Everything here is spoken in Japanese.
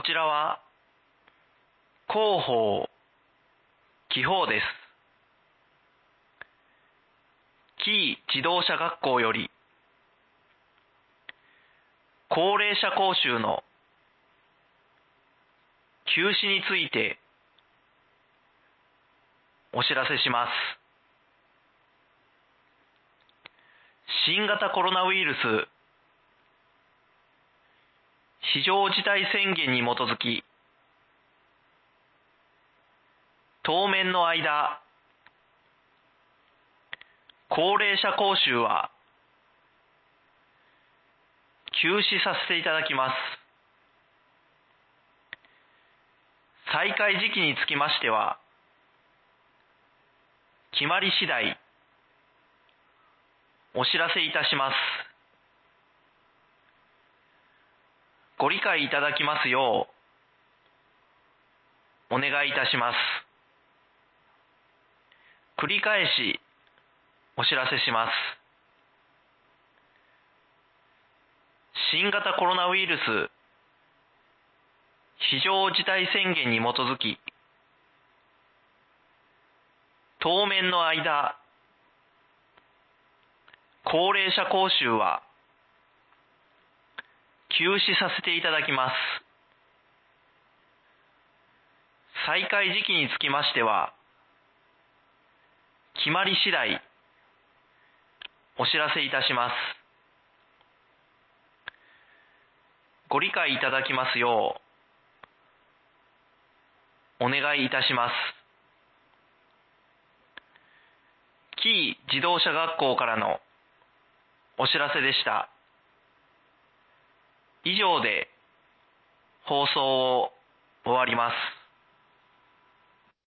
こちらは広報紀宝です。紀伊自動車学校より高齢者講習の休止についてお知らせします。新型コロナウイルス非常事態宣言に基づき、当面の間、高齢者講習は休止させていただきます。再開時期につきましては、決まり次第お知らせいたします。ご理解いただきますようお願いいたします。繰り返しお知らせします。新型コロナウイルス非常事態宣言に基づき、当面の間、高齢者講習は休止させていただきます。再開時期につきましては、決まり次第お知らせいたします。ご理解いただきますようお願いいたします。紀伊自動車学校からのお知らせでした。以上で放送を終わります。